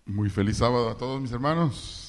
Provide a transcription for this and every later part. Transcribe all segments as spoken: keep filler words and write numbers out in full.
Muy feliz sábado a todos mis hermanos.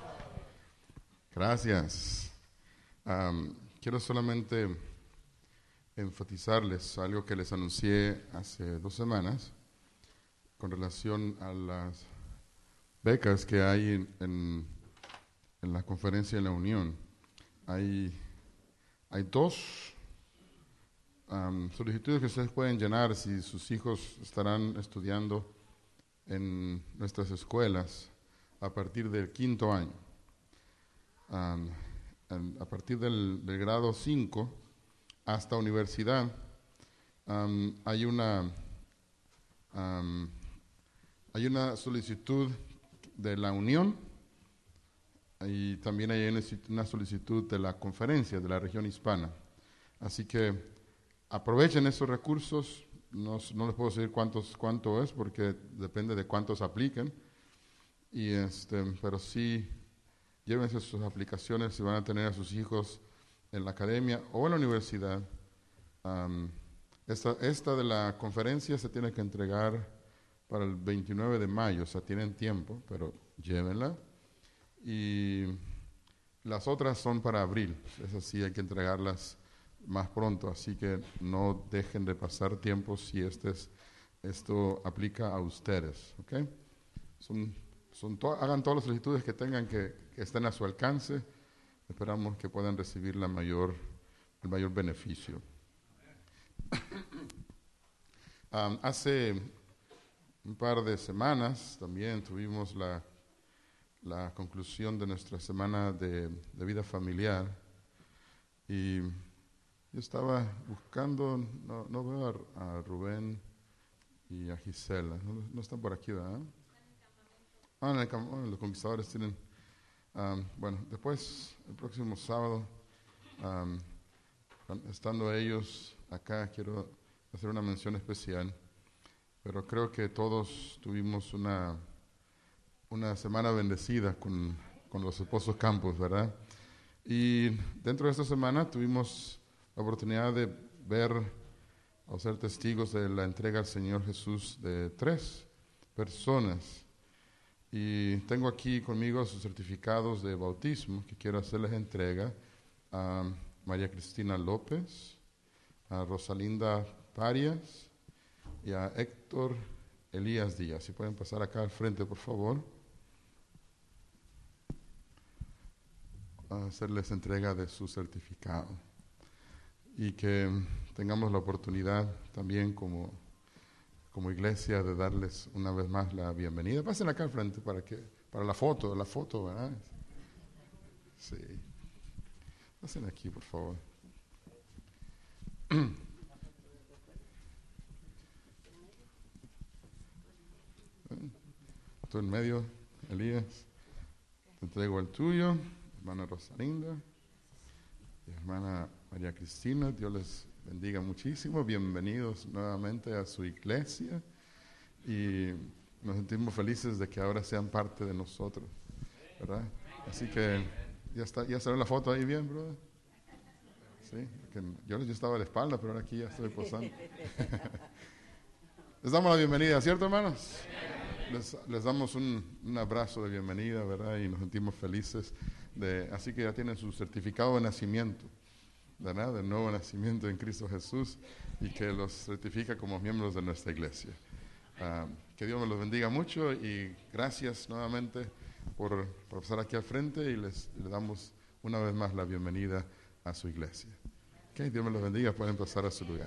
Gracias. Um, quiero solamente enfatizarles algo que les anuncié hace dos semanas con relación a las becas que hay en, en, en la conferencia de la Unión. Hay, hay dos um, solicitudes que ustedes pueden llenar si sus hijos estarán estudiando en nuestras escuelas a partir del quinto año. Um, en, a partir del, del grado cinco hasta universidad um, hay una um, hay una solicitud de la Unión y también hay una, una solicitud de la conferencia de la región hispana. Así que aprovechen esos recursos. No, no les puedo decir cuántos, cuánto es, porque depende de cuántos apliquen. Y este, pero sí, llévense sus aplicaciones si van a tener a sus hijos en la academia o en la universidad. Um, esta, esta de la conferencia se tiene que entregar para el veintinueve de mayo, o sea, tienen tiempo, pero llévenla. Y las otras son para abril, esas sí hay que entregarlas más pronto, así que no dejen de pasar tiempo si este es, esto aplica a ustedes, ¿ok? Son, son to- hagan todas las solicitudes que tengan que, que estén a su alcance. Esperamos que puedan recibir la mayor, el mayor beneficio. um, hace un par de semanas también tuvimos la, la conclusión de nuestra semana de, de vida familiar y yo estaba buscando, no, no veo a, a Rubén y a Gisela, no, no están por aquí, ¿verdad? Ah, en el camp- oh, los conquistadores tienen, um, bueno, después, el próximo sábado, um, estando ellos acá, quiero hacer una mención especial, pero creo que todos tuvimos una, una semana bendecida con, con los esposos Campos, ¿verdad? Y dentro de esta semana tuvimos la oportunidad de ver o ser testigos de la entrega al Señor Jesús de tres personas. Y tengo aquí conmigo sus certificados de bautismo que quiero hacerles entrega a María Cristina López, a Rosalinda Parias y a Héctor Elías Díaz. Si pueden pasar acá al frente, por favor. A hacerles entrega de su certificado. Y que tengamos la oportunidad también como, como iglesia de darles una vez más la bienvenida. Pasen acá al frente para que para la foto, la foto, ¿verdad? Sí. Pasen aquí, por favor. Tú en medio, Elías. Te entrego el tuyo, hermana Rosalinda y hermana María Cristina. Dios les bendiga muchísimo. Bienvenidos nuevamente a su iglesia y nos sentimos felices de que ahora sean parte de nosotros, ¿verdad? Así que ya está, ya salió la foto ahí bien, brother. Sí, que yo, yo estaba a la espalda, pero ahora aquí ya estoy posando. Les damos la bienvenida, ¿cierto, hermanos? Les, les damos un, un abrazo de bienvenida, ¿verdad? Y nos sentimos felices. De, así que ya tienen su certificado de nacimiento, ¿verdad? De nuevo nacimiento en Cristo Jesús y que los certifica como miembros de nuestra iglesia. Uh, que Dios me los bendiga mucho y gracias nuevamente por, por estar aquí al frente y les, les damos una vez más la bienvenida a su iglesia. Okay, Dios me los bendiga, pueden pasar a su lugar.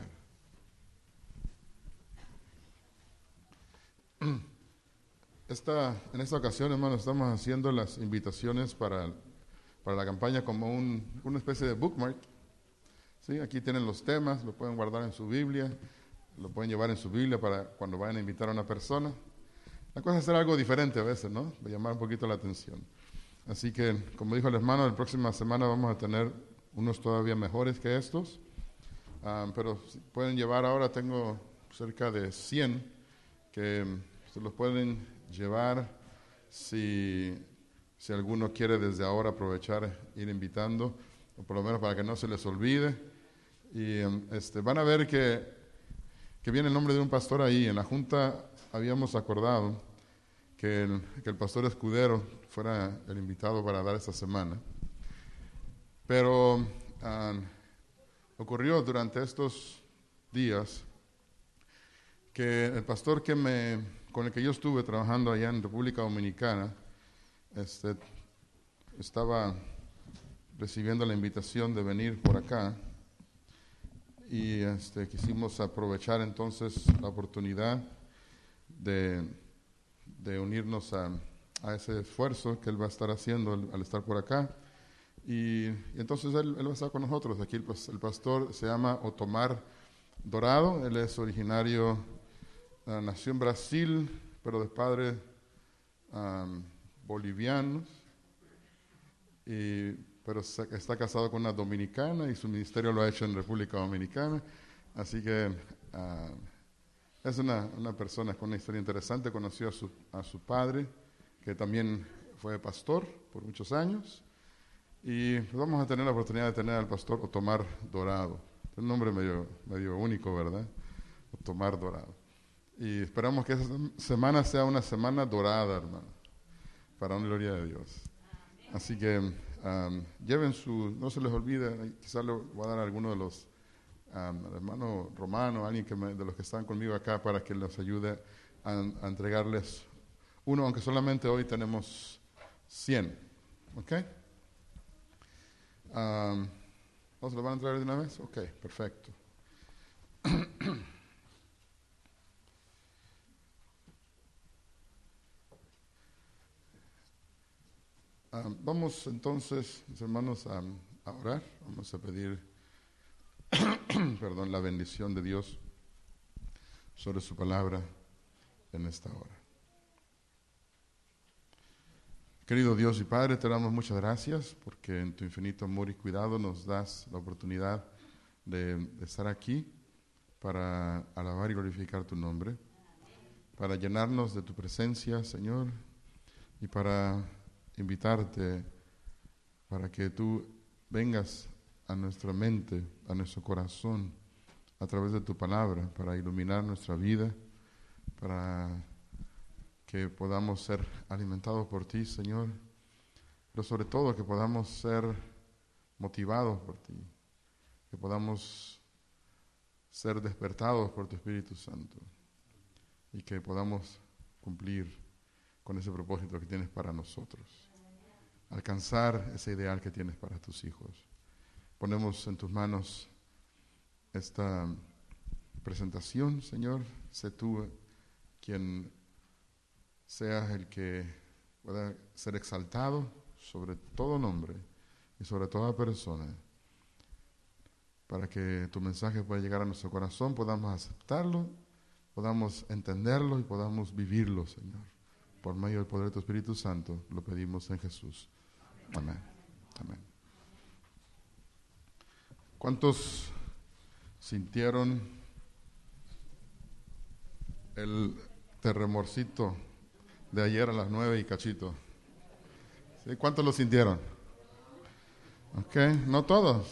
Esta, en esta ocasión, hermanos, estamos haciendo las invitaciones para, para la campaña como un, una especie de bookmark. ¿Sí? Aquí tienen los temas, lo pueden guardar en su Biblia, lo pueden llevar en su Biblia para cuando vayan a invitar a una persona. La cosa es hacer algo diferente a veces, ¿no? De llamar un poquito la atención. Así que, como dijo el hermano, la próxima semana vamos a tener unos todavía mejores que estos. Um, pero si pueden llevar ahora, tengo cerca de cien que se los pueden llevar si, si alguno quiere desde ahora aprovechar ir invitando, o por lo menos para que no se les olvide. Y um, este, van a ver que, que viene el nombre de un pastor ahí. En la junta habíamos acordado que el, que el pastor Escudero fuera el invitado para dar esta semana. Pero um, ocurrió durante estos días que el pastor que me, con el que yo estuve trabajando allá en República Dominicana, este, estaba recibiendo la invitación de venir por acá y este, quisimos aprovechar entonces la oportunidad de, de unirnos a, a ese esfuerzo que él va a estar haciendo al, al estar por acá. Y, y entonces él, él va a estar con nosotros. Aquí el, el pastor se llama Otomar Dorado. Él es originario, uh, nació en Brasil, pero de padres um, bolivianos, y, pero está casado con una dominicana y su ministerio lo ha hecho en República Dominicana. Así que uh, es una, una persona con una historia interesante. Conoció a su, a su padre, que también fue pastor por muchos años. Y vamos a tener la oportunidad de tener al pastor Otomar Dorado. Es un nombre medio, medio único, ¿verdad? Otomar Dorado. Y esperamos que esa semana sea una semana dorada, hermano, para la gloria de Dios. Así que um, lleven su, no se les olvide, quizás le voy a dar a alguno de los um, hermanos romanos, alguien que me, de los que están conmigo acá, para que les ayude a, a entregarles uno, aunque solamente hoy tenemos cien. ¿Ok? Um, ¿No se lo van a entregar de una vez? Ok, perfecto. um, vamos entonces, mis hermanos, a, a orar. Vamos a pedir perdón, la bendición de Dios sobre su palabra en esta hora. Querido Dios y Padre, te damos muchas gracias porque en tu infinito amor y cuidado nos das la oportunidad de, de estar aquí para alabar y glorificar tu nombre, para llenarnos de tu presencia, Señor, y para invitarte para que tú vengas a nuestra mente, a nuestro corazón, a través de tu palabra, para iluminar nuestra vida, para que podamos ser alimentados por ti, Señor, pero sobre todo que podamos ser motivados por ti, que podamos ser despertados por tu Espíritu Santo y que podamos cumplir con ese propósito que tienes para nosotros, alcanzar ese ideal que tienes para tus hijos. Ponemos en tus manos esta presentación, Señor, sé tú quien seas el que pueda ser exaltado sobre todo nombre y sobre toda persona, para que tu mensaje pueda llegar a nuestro corazón, podamos aceptarlo, podamos entenderlo y podamos vivirlo, Señor. Por medio del poder de tu Espíritu Santo, lo pedimos en Jesús. Amén. Amén. ¿Cuántos sintieron el terremorcito de ayer a las nueve y cachito? ¿Sí? ¿Cuántos lo sintieron? Ok, no todos.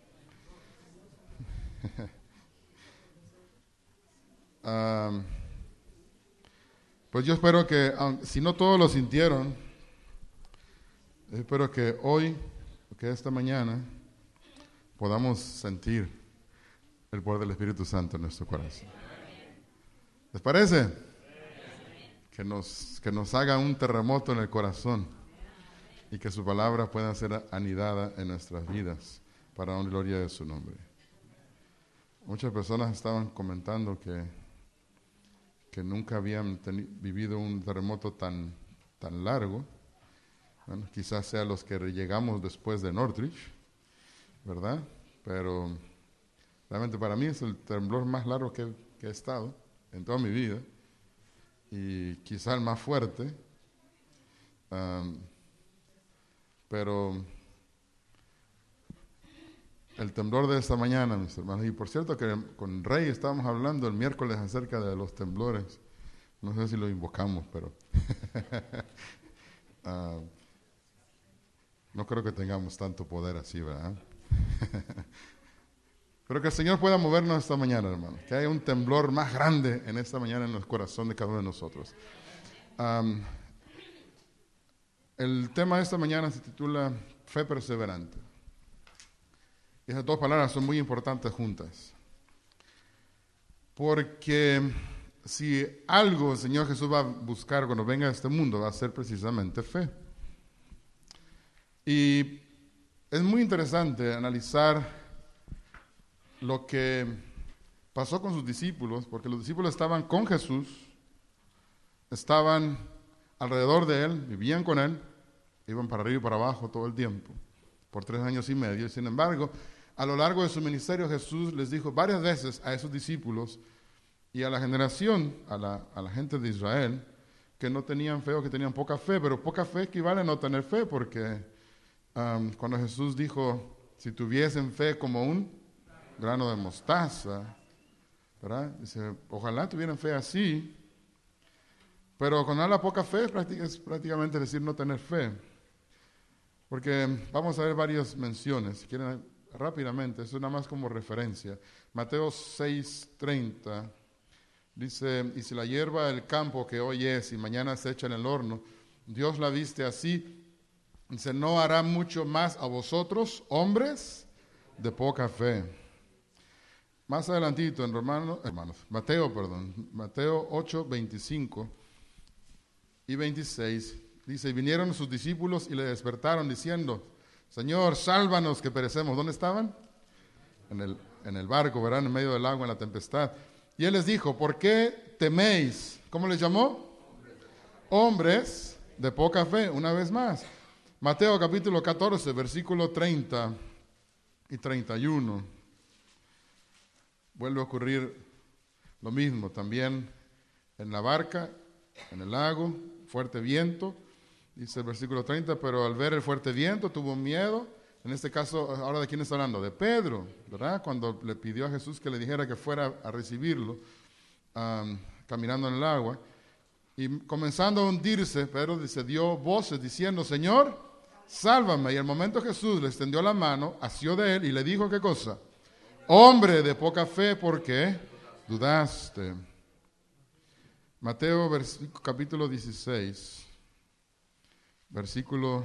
um, pues yo espero que, aunque, si no todos lo sintieron, espero que hoy, que esta mañana, podamos sentir el poder del Espíritu Santo en nuestro corazón. ¿Les parece? Que nos, que nos haga un terremoto en el corazón y que su palabra pueda ser anidada en nuestras vidas para la gloria de su nombre. Muchas personas estaban comentando que, que nunca habían teni- vivido un terremoto tan, tan largo. Bueno, quizás sea los que llegamos después de Northridge, ¿verdad? Pero realmente para mí es el temblor más largo que, que he estado en toda mi vida. Y quizá el más fuerte, um, pero el temblor de esta mañana, mis hermanos, y por cierto que con Rey estábamos hablando el miércoles acerca de los temblores, no sé si lo invocamos, pero uh, no creo que tengamos tanto poder así, ¿verdad? Pero que el Señor pueda movernos esta mañana, hermano, que haya un temblor más grande en esta mañana en el corazón de cada uno de nosotros. Um, el tema de esta mañana se titula Fe Perseverante. Esas dos palabras son muy importantes juntas. Porque si algo el Señor Jesús va a buscar cuando venga a este mundo, va a ser precisamente fe. Y es muy interesante analizar lo que pasó con sus discípulos, porque los discípulos estaban con Jesús, estaban alrededor de Él, vivían con Él, iban para arriba y para abajo todo el tiempo, por tres años y medio. Y sin embargo, a lo largo de su ministerio, Jesús les dijo varias veces a esos discípulos y a la generación, a la, a la gente de Israel, que no tenían fe o que tenían poca fe, pero poca fe equivale a no tener fe, porque um, cuando Jesús dijo, si tuviesen fe como un grano de mostaza, ¿verdad? Dice, ojalá tuvieran fe así, pero con la poca fe es prácticamente decir no tener fe, porque vamos a ver varias menciones, si quieren rápidamente, eso nada más como referencia. Mateo seis treinta dice, y si la hierba del campo que hoy es y mañana se echa en el horno, Dios la viste así, dice, no hará mucho más a vosotros, hombres de poca fe. Más adelantito en Romanos, hermanos, Mateo, perdón, Mateo ocho, veinticinco y veintiséis, dice, y vinieron sus discípulos y le despertaron diciendo, Señor, sálvanos que perecemos. ¿Dónde estaban? En el, en el barco, ¿verdad? En medio del agua, en la tempestad. Y él les dijo, ¿por qué teméis? ¿Cómo les llamó? Hombres de poca fe, una vez más. Mateo capítulo catorce, versículo treinta y treinta y uno. Vuelve a ocurrir lo mismo, también en la barca, en el lago, fuerte viento. Dice el versículo treinta, pero al ver el fuerte viento tuvo miedo. En este caso, ahora ¿de quién está hablando? De Pedro, ¿verdad? Cuando le pidió a Jesús que le dijera que fuera a recibirlo, um, caminando en el agua. Y comenzando a hundirse, Pedro dice, dio voces diciendo, Señor, sálvame. Y al momento Jesús le extendió la mano, asió de él y le dijo, ¿qué cosa? Hombre de poca fe, ¿por qué dudaste? Mateo capítulo dieciséis. Versículo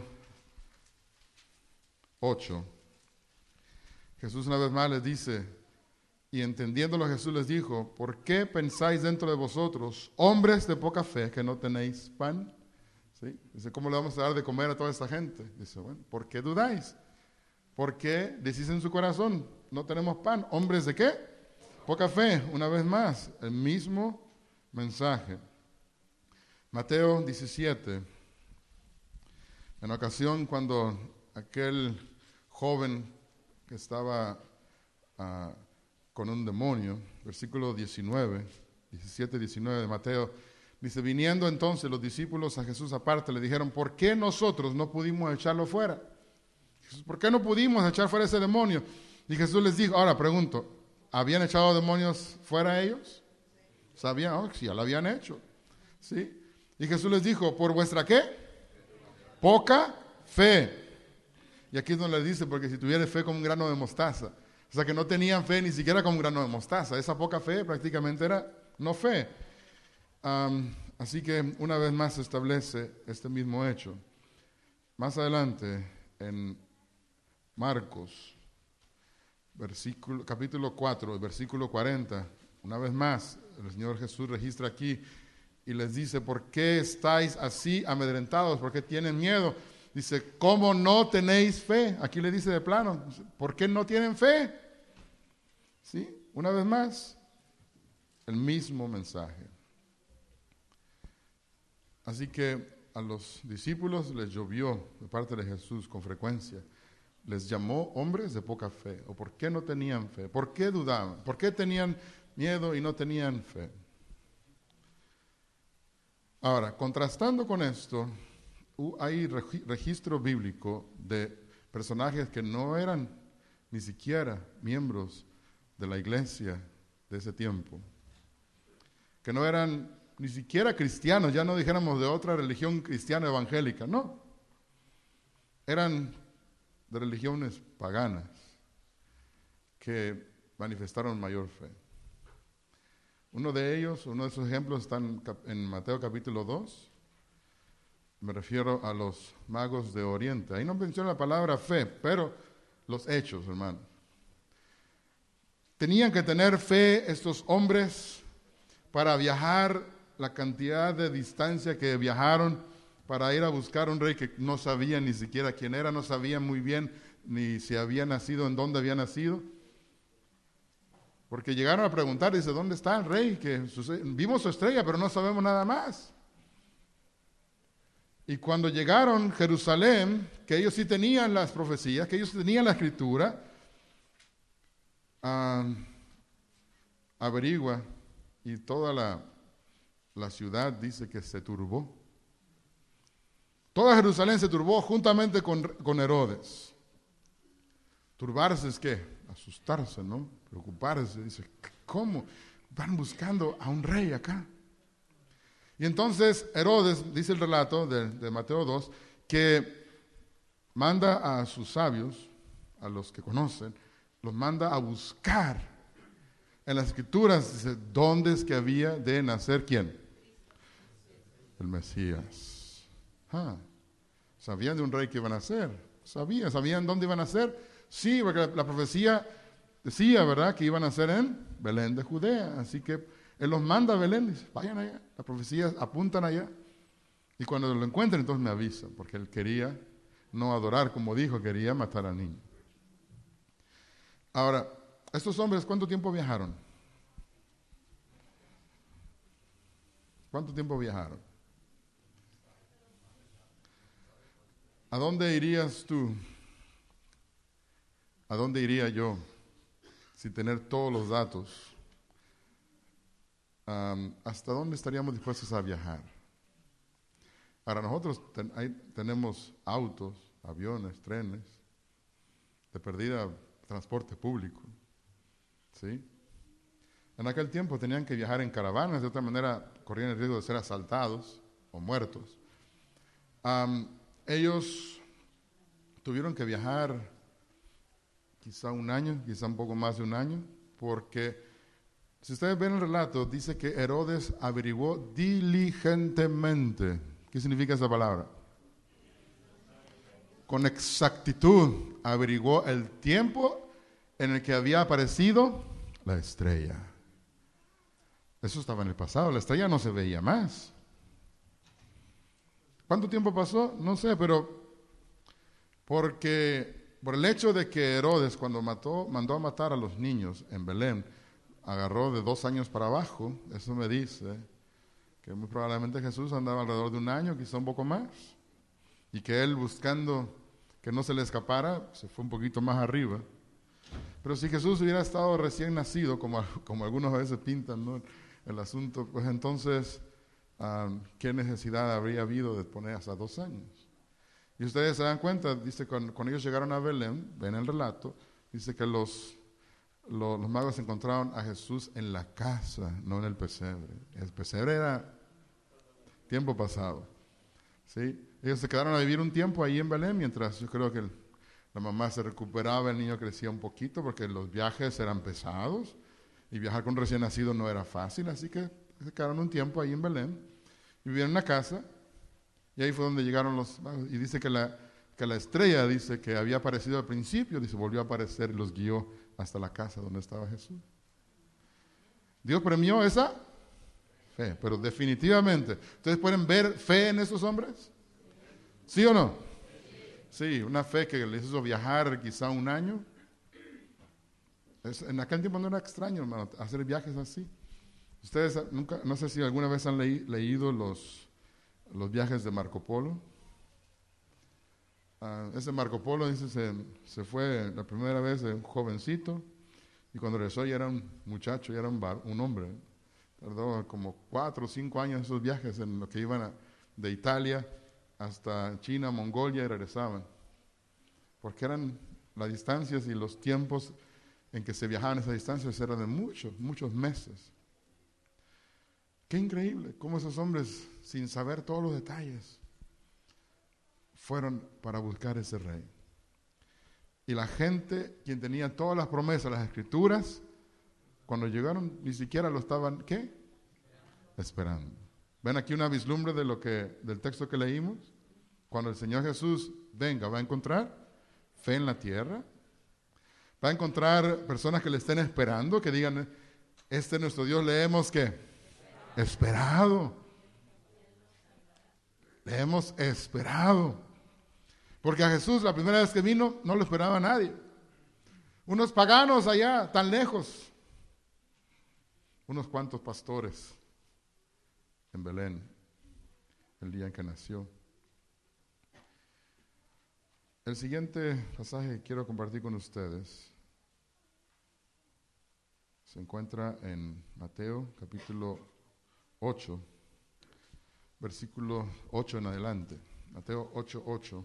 ocho. Jesús una vez más les dice, y entendiéndolo Jesús les dijo, ¿por qué pensáis dentro de vosotros, hombres de poca fe, que no tenéis pan? ¿Sí? Dice, ¿cómo le vamos a dar de comer a toda esta gente? Dice, bueno, ¿por qué dudáis? ¿Por qué decís en su corazón, no tenemos pan? ¿Hombres de qué? Poca fe, una vez más, el mismo mensaje. Mateo diecisiete. En ocasión cuando aquel joven que estaba uh, con un demonio, versículo diecinueve, diecisiete, diecinueve de Mateo, dice, viniendo entonces los discípulos a Jesús aparte, le dijeron, ¿por qué nosotros no pudimos echarlo fuera? ¿Por qué no pudimos echar fuera ese demonio? Y Jesús les dijo, ahora pregunto, ¿habían echado demonios fuera ellos? ¿Sabían? Oh, sí, ya lo habían hecho. ¿Sí? Y Jesús les dijo, ¿por vuestra qué? Poca fe. Y aquí es donde le dice, porque si tuviera fe como un grano de mostaza. O sea que no tenían fe ni siquiera como un grano de mostaza. Esa poca fe prácticamente era no fe. Um, así que una vez más se establece este mismo hecho. Más adelante, en Marcos, versículo, capítulo cuatro, versículo cuarenta, una vez más, el Señor Jesús registra aquí y les dice, ¿por qué estáis así amedrentados? ¿Por qué tienen miedo? Dice, ¿cómo no tenéis fe? Aquí le dice de plano, ¿por qué no tienen fe? ¿Sí? Una vez más, el mismo mensaje. Así que a los discípulos les llovió de parte de Jesús con frecuencia. Les llamó hombres de poca fe. ¿O por qué no tenían fe? ¿Por qué dudaban? ¿Por qué tenían miedo y no tenían fe? Ahora, contrastando con esto, hay registro bíblico de personajes que no eran ni siquiera miembros de la iglesia de ese tiempo, que no eran ni siquiera cristianos, ya no dijéramos de otra religión cristiana evangélica, no, eran de religiones paganas que manifestaron mayor fe. Uno de ellos, uno de esos ejemplos está en, en Mateo capítulo dos, Me refiero a los magos de Oriente. Ahí no menciona la palabra fe, pero los hechos, hermano. Tenían que tener fe estos hombres para viajar la cantidad de distancia que viajaron para ir a buscar un rey que no sabían ni siquiera quién era, no sabían muy bien ni si había nacido, en dónde había nacido. Porque llegaron a preguntar, dice, ¿dónde está el rey? Que su, vimos su estrella, pero no sabemos nada más. Y cuando llegaron a Jerusalén, que ellos sí tenían las profecías, que ellos tenían la escritura, uh, averigua, y toda la, la ciudad dice que se turbó. Toda Jerusalén se turbó juntamente con, con Herodes. Turbarse es qué, asustarse, ¿no? Preocuparse. Dice, ¿cómo? Van buscando a un rey acá. Y entonces Herodes, dice el relato de, de Mateo dos, que manda a sus sabios, a los que conocen, los manda a buscar en las escrituras, dice, ¿dónde es que había de nacer quién? El Mesías. Ah, sabían de un rey que iba a nacer, sabían, sabían dónde iban a nacer. Sí, porque la, la profecía decía, ¿verdad?, que iban a nacer en Belén de Judea, así que Él los manda a Belén, dice, vayan allá, las profecías apuntan allá. Y cuando lo encuentren, entonces me avisan, porque Él quería no adorar como dijo, quería matar al niño. Ahora, estos hombres, ¿cuánto tiempo viajaron? ¿Cuánto tiempo viajaron? ¿A dónde irías tú? ¿A dónde iría yo sin tener todos los datos? Um, ¿Hasta dónde estaríamos dispuestos a viajar? Ahora nosotros ten, hay, tenemos autos, aviones, trenes, de perdida transporte público, ¿sí? En aquel tiempo tenían que viajar en caravanas, de otra manera corrían el riesgo de ser asaltados o muertos. Um, ellos tuvieron que viajar quizá un año, quizá un poco más de un año, porque si ustedes ven el relato, dice que Herodes averiguó diligentemente. ¿Qué significa esa palabra? Con exactitud averiguó el tiempo en el que había aparecido la estrella. Eso estaba en el pasado, la estrella no se veía más. ¿Cuánto tiempo pasó? No sé, pero porque por el hecho de que Herodes, cuando mató, mandó a matar a los niños en Belén, agarró de dos años para abajo, eso me dice que muy probablemente Jesús andaba alrededor de un año, quizá un poco más, y que él, buscando que no se le escapara, se fue un poquito más arriba. Pero si Jesús hubiera estado recién nacido, como, como algunos a veces pintan, ¿no?, el asunto, pues entonces, um, ¿qué necesidad habría habido de poner hasta dos años? Y ustedes se dan cuenta, dice, cuando, cuando ellos llegaron a Belén, ven el relato, dice que los, los, los magos encontraron a Jesús en la casa, no en el pesebre. El pesebre era tiempo pasado, ¿sí? Ellos se quedaron a vivir un tiempo ahí en Belén, mientras yo creo que el, la mamá se recuperaba, el niño crecía un poquito, porque los viajes eran pesados, y viajar con recién nacido no era fácil, así que se quedaron un tiempo ahí en Belén, y vivieron en una casa. Y ahí fue donde llegaron los magos. Y dice que la, que la estrella, dice que había aparecido al principio, dice, volvió a aparecer y los guió hasta la casa donde estaba Jesús. Dios premió esa fe, pero definitivamente. ¿Ustedes pueden ver fe en esos hombres? ¿Sí o no? Sí, una fe que les hizo viajar quizá un año. Es, en aquel tiempo no era extraño, hermano, hacer viajes así. Ustedes nunca, no sé si alguna vez han leí, leído los... los viajes de Marco Polo. Uh, ese Marco Polo, dice, se, se fue la primera vez de un jovencito, y cuando regresó ya era un muchacho, ya era un, bar, un hombre. Tardó como cuatro o cinco años esos viajes en los que iban a, de Italia hasta China, Mongolia, y regresaban. Porque eran las distancias y los tiempos en que se viajaban esas distancias eran de muchos, muchos meses. Qué increíble cómo esos hombres, sin saber todos los detalles, fueron para buscar ese rey. Y la gente, quien tenía todas las promesas, las escrituras, cuando llegaron ni siquiera lo estaban, ¿qué? Esperando. ¿Ven aquí una vislumbre de lo que, del texto que leímos? Cuando el Señor Jesús venga, va a encontrar fe en la tierra. Va a encontrar personas que le estén esperando, que digan, este es nuestro Dios, le hemos ¿qué? Esperado. Le hemos esperado. Porque a Jesús la primera vez que vino no lo esperaba nadie. Unos paganos allá, tan lejos. Unos cuantos pastores en Belén, el día en que nació. El siguiente pasaje que quiero compartir con ustedes se encuentra en Mateo capítulo ocho, versículo ocho en adelante. Mateo ocho, ocho.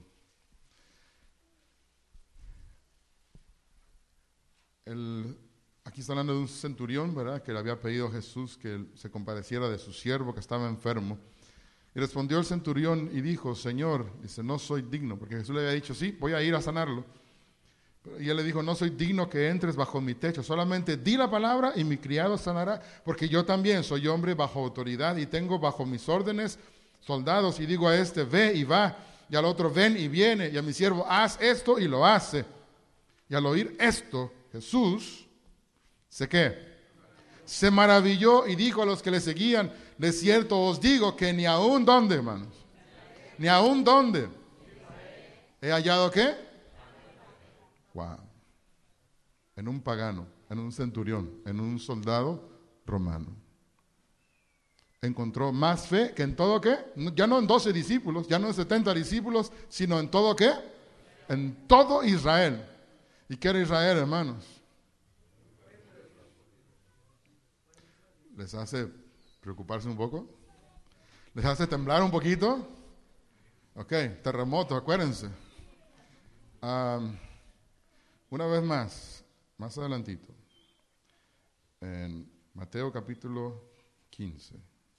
El, aquí está hablando de un centurión, ¿verdad?, que le había pedido a Jesús que se compadeciera de su siervo que estaba enfermo. Y respondió el centurión y dijo, Señor, dice, no soy digno, porque Jesús le había dicho, sí, voy a ir a sanarlo. Y él le dijo, no soy digno que entres bajo mi techo, solamente di la palabra y mi criado sanará, porque yo también soy hombre bajo autoridad y tengo bajo mis órdenes soldados, y digo a este, ve y va, y al otro, ven y viene, y a mi siervo, haz esto y lo hace. Y al oír esto, Jesús, ¿se qué? Se maravilló y dijo a los que le seguían, de cierto os digo que ni aún dónde, hermanos, ni aún dónde, ¿he hallado qué? Wow. En un pagano, en un centurión, en un soldado romano. Encontró más fe que en todo qué, ya no en doce discípulos, ya no en setenta discípulos, sino en todo qué, en todo Israel. ¿Y qué era Israel, hermanos? ¿Les hace preocuparse un poco? ¿Les hace temblar un poquito? Ok, terremoto, acuérdense. Um, una vez más, más adelantito, en Mateo capítulo quince.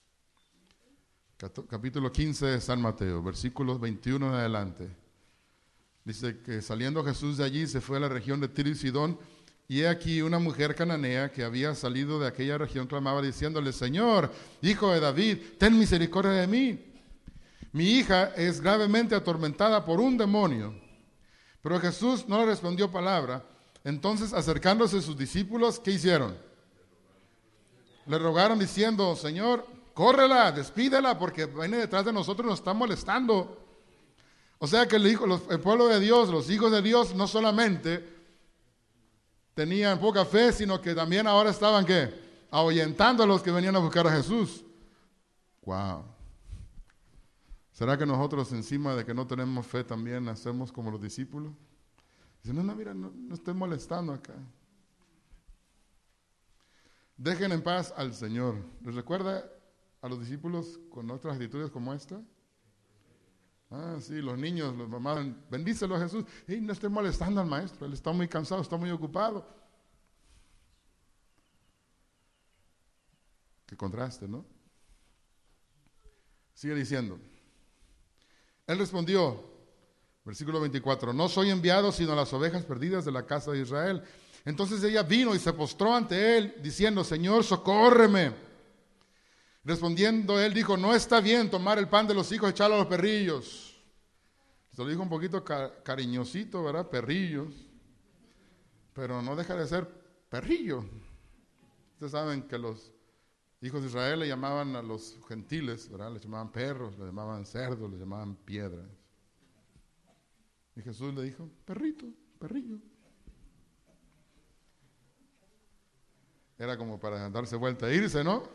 Capítulo quince de San Mateo, versículos veintiuno en adelante. Dice que saliendo Jesús de allí se fue a la región de Tiro y Sidón, y he aquí una mujer cananea que había salido de aquella región clamaba diciéndole, Señor, hijo de David, ten misericordia de mí. Mi hija es gravemente atormentada por un demonio. Pero Jesús no le respondió palabra. Entonces, acercándose sus discípulos, ¿qué hicieron? Le rogaron diciendo, Señor, córrela, despídela, porque viene detrás de nosotros y nos está molestando. O sea que el, hijo, los, el pueblo de Dios, los hijos de Dios, no solamente tenían poca fe, sino que también ahora estaban, ¿qué? Ahuyentando a los que venían a buscar a Jesús. Wow. ¿Será que nosotros, encima de que no tenemos fe, también hacemos como los discípulos? Dicen, no, no, mira, no, no estoy molestando acá. Dejen en paz al Señor. ¿Les recuerda a los discípulos con otras actitudes como esta? Ah, sí, los niños, los mamás, bendícelo a Jesús. Y no estoy molestando al maestro, él está muy cansado, está muy ocupado. Qué contraste, ¿no? Sigue diciendo. Él respondió, versículo veinticuatro, no soy enviado sino a las ovejas perdidas de la casa de Israel. Entonces ella vino y se postró ante él, diciendo, Señor, socórreme. Respondiendo él dijo, no está bien tomar el pan de los hijos y echarlo a los perrillos. Se lo dijo un poquito ca- cariñosito, ¿verdad? Perrillos. Pero no deja de ser perrillo. Ustedes saben que los hijos de Israel le llamaban a los gentiles, ¿verdad? Les llamaban perros, les llamaban cerdos, les llamaban piedras. Y Jesús le dijo, perrito, perrillo. Era como para darse vuelta e irse, ¿no?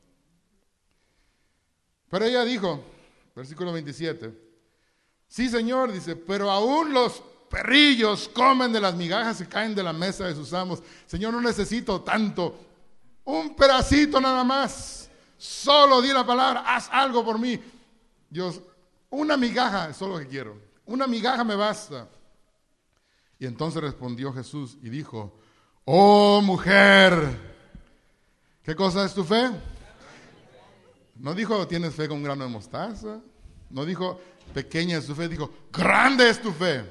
Pero ella dijo, versículo veintisiete, sí, Señor, dice, pero aún los perrillos comen de las migajas que caen de la mesa de sus amos. Señor, no necesito tanto, un pedacito nada más. Solo di la palabra, haz algo por mí. Dios, una migaja es todo lo que quiero. Una migaja me basta. Y entonces respondió Jesús y dijo, oh mujer, ¿qué cosa es tu fe? No dijo, tienes fe con un grano de mostaza. No dijo, pequeña es tu fe. Dijo, grande es tu fe.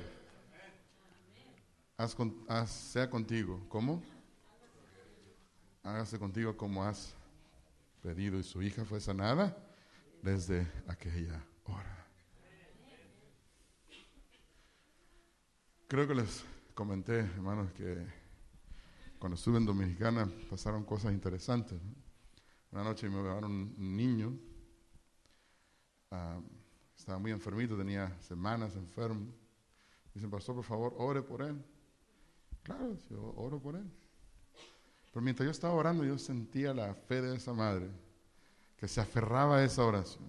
Haz con, haz, sea contigo. ¿Cómo? Hágase contigo como has pedido. Y su hija fue sanada desde aquella hora. Creo que les comenté, hermanos, que cuando estuve en Dominicana pasaron cosas interesantes, ¿no? Una noche me llevaron un niño, uh, estaba muy enfermito, tenía semanas enfermo. Dicen, pastor, por favor, ore por él. Claro, yo oro por él. Pero mientras yo estaba orando, yo sentía la fe de esa madre, que se aferraba a esa oración.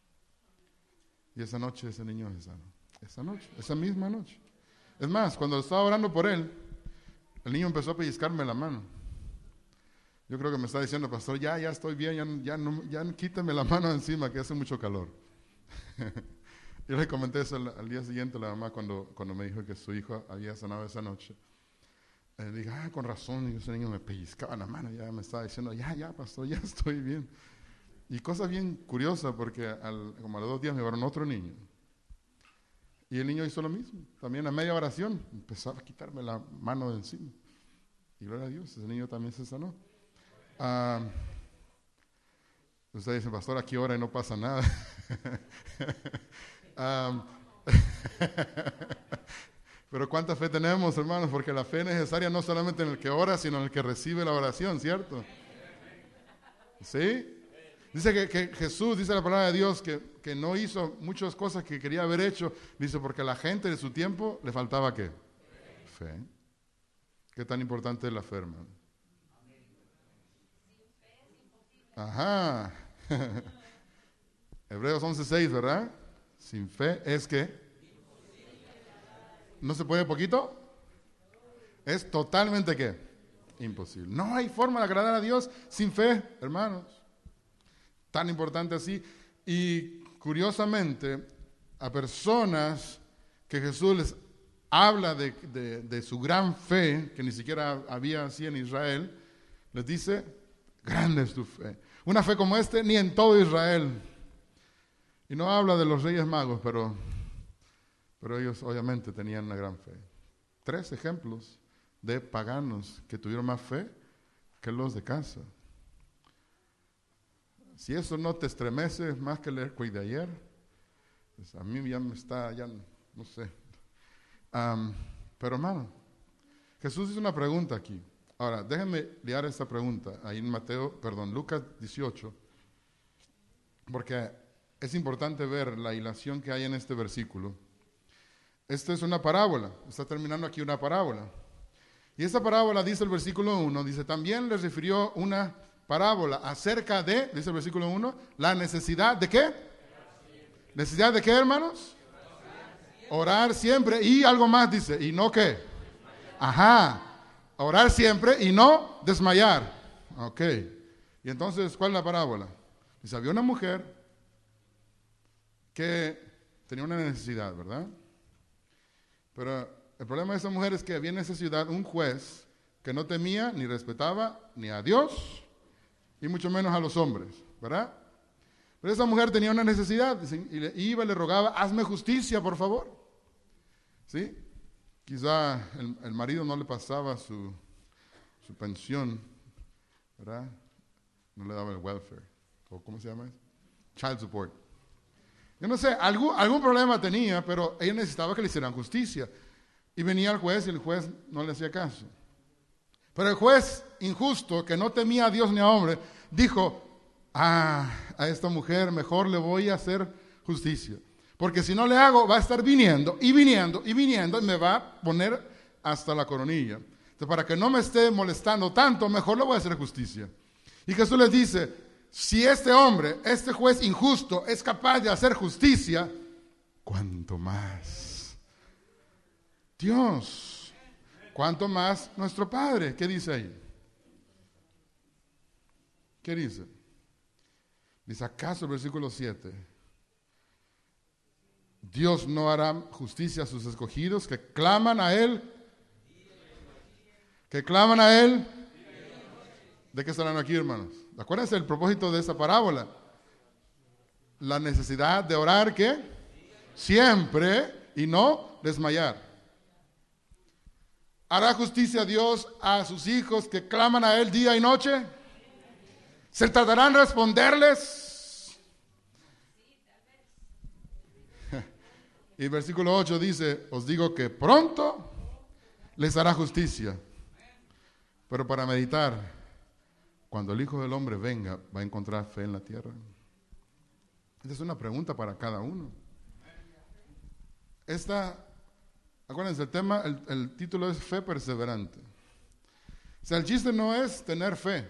Y esa noche ese niño se sanó. Esa noche, esa misma noche. Es más, cuando estaba orando por él, el niño empezó a pellizcarme la mano. Yo creo que me está diciendo, pastor, ya, ya estoy bien, ya, ya, no, ya quítame la mano encima, que hace mucho calor. Yo le comenté eso al, al día siguiente a la mamá cuando, cuando me dijo que su hijo había sanado esa noche. Le dije, ah, con razón, y ese niño me pellizcaba la mano, ya me estaba diciendo, ya, ya, pastor, ya estoy bien. Y cosa bien curiosa, porque al, como a los dos días me llevaron otro niño. Y el niño hizo lo mismo, también a media oración, empezaba a quitarme la mano de encima. Y gloria a Dios, ese niño también se sanó. Uh, ustedes dicen, pastor, aquí ora y no pasa nada. um, Pero ¿cuánta fe tenemos, hermanos? Porque la fe es necesaria no solamente en el que ora, sino en el que recibe la oración, ¿cierto? ¿Sí? Dice que, que Jesús, dice la palabra de Dios, que, que no hizo muchas cosas que quería haber hecho. Dice, porque a la gente de su tiempo le faltaba ¿qué? Fe. ¿Qué tan importante es la fe, hermano? Ajá. Hebreos once seis, ¿verdad? Sin fe es que ¿no se puede poquito? Es totalmente ¿qué? Imposible. No hay forma de agradar a Dios sin fe, hermanos. Tan importante así. Y curiosamente, a personas que Jesús les habla de, de, de su gran fe, que ni siquiera había así en Israel, les dice, grande es tu fe. Una fe como este, ni en todo Israel. Y no habla de los reyes magos, pero... Pero ellos obviamente tenían una gran fe. Tres ejemplos de paganos que tuvieron más fe que los de casa. Si eso no te estremece más que el earthquake de ayer, pues a mí ya me está, ya no sé. Um, pero hermano, Jesús hizo una pregunta aquí. Ahora, déjenme leer esta pregunta ahí en Mateo, perdón, Lucas dieciocho, porque es importante ver la hilación que hay en este versículo. Esta es una parábola, está terminando aquí una parábola. Y esta parábola, dice el versículo uno, dice, también les refirió una parábola acerca de, dice el versículo uno, la necesidad de ¿qué? ¿Necesidad de qué, hermanos? Orar siempre y algo más dice, ¿y no qué? Ajá, orar siempre y no desmayar. Ok, y entonces, ¿cuál es la parábola? Dice, había una mujer que tenía una necesidad, ¿verdad? Pero el problema de esa mujer es que había en esa ciudad un juez que no temía ni respetaba ni a Dios y mucho menos a los hombres, ¿verdad? Pero esa mujer tenía una necesidad y le iba y le rogaba, hazme justicia, por favor. ¿Sí? Quizá el, el marido no le pasaba su, su pensión, ¿verdad? No le daba el welfare, o ¿cómo se llama eso? Child support. Yo no sé, algún, algún problema tenía, pero ella necesitaba que le hicieran justicia. Y venía el juez y el juez no le hacía caso. Pero el juez injusto, que no temía a Dios ni a hombre, dijo, ah, a esta mujer mejor le voy a hacer justicia. Porque si no le hago, va a estar viniendo y viniendo y viniendo y me va a poner hasta la coronilla. Entonces, para que no me esté molestando tanto, mejor le voy a hacer justicia. Y Jesús les dice, si este hombre, este juez injusto, es capaz de hacer justicia, ¿cuánto más Dios? ¿Cuánto más nuestro Padre? ¿Qué dice ahí? ¿Qué dice? Dice, ¿acaso el versículo siete? Dios no hará justicia a sus escogidos que claman a Él. Que claman a Él. ¿De qué estarán aquí, hermanos? Acuérdense el propósito de esa parábola. La necesidad de orar, ¿qué? Siempre y no desmayar. ¿Hará justicia a Dios a sus hijos que claman a Él día y noche? ¿Se tardarán en responderles? Y el versículo ocho dice, os digo que pronto les hará justicia. Pero para meditar, cuando el Hijo del Hombre venga, ¿va a encontrar fe en la tierra? Esta es una pregunta para cada uno. Esta, acuérdense, el tema, el, el título es fe perseverante. O sea, el chiste no es tener fe.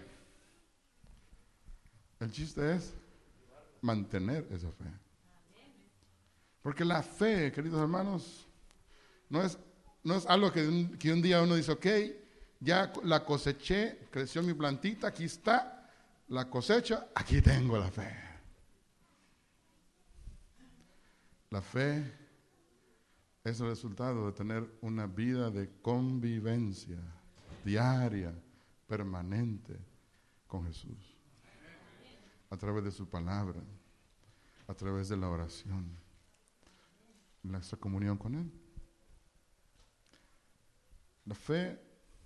El chiste es mantener esa fe. Porque la fe, queridos hermanos, no es, no es algo que un, que un día uno dice, ok, ya la coseché, creció mi plantita, aquí está la cosecha, aquí tengo la fe. La fe es el resultado de tener una vida de convivencia diaria, permanente con Jesús. A través de su palabra, a través de la oración, nuestra comunión con Él. La fe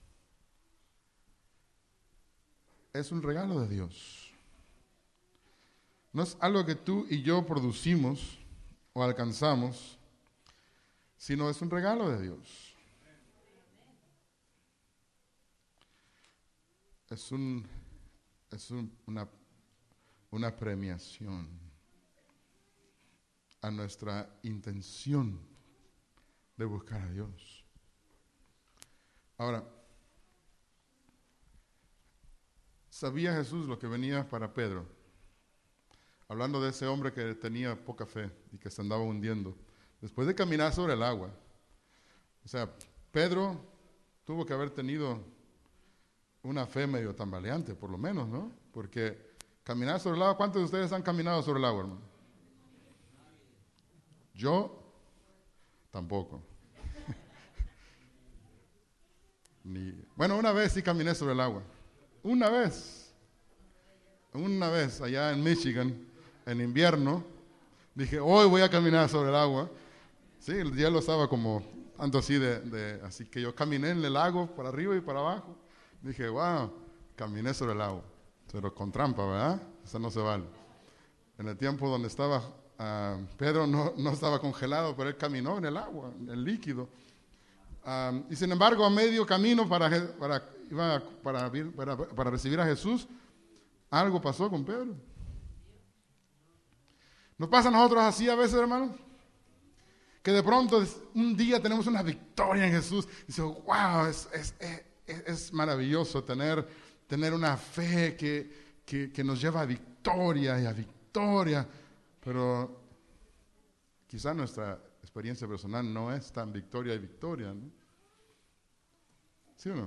es un regalo de Dios. No es algo que tú y yo producimos o alcanzamos, sino es un regalo de Dios. Es un, es un, una, una premiación a nuestra intención de buscar a Dios. Ahora, ¿sabía Jesús lo que venía para Pedro? Hablando de ese hombre que tenía poca fe y que se andaba hundiendo, después de caminar sobre el agua. O sea, Pedro tuvo que haber tenido una fe medio tambaleante, por lo menos, ¿no? Porque caminar sobre el agua, ¿cuántos de ustedes han caminado sobre el agua, hermano? Yo tampoco. Ni, bueno, una vez sí caminé sobre el agua. Una vez. Una vez allá en Michigan, en invierno, dije, hoy voy a caminar sobre el agua. Sí, el hielo estaba como tanto así de, de, así que yo caminé en el lago para arriba y para abajo. Dije, wow, caminé sobre el agua. Pero con trampa, ¿verdad? Eso no se vale. En el tiempo donde estaba uh, Pedro no, no estaba congelado, pero él caminó en el agua, en el líquido. Um, y sin embargo, a medio camino para, para, iba para, para, para recibir a Jesús, algo pasó con Pedro. ¿Nos pasa a nosotros así a veces, hermanos? Que de pronto un día tenemos una victoria en Jesús. Y dice, wow, es, es, es, es maravilloso tener, tener una fe que, que, que nos lleva a victoria y a victoria. Pero quizá nuestra experiencia personal no es tan victoria y victoria, ¿no? ¿Sí o no?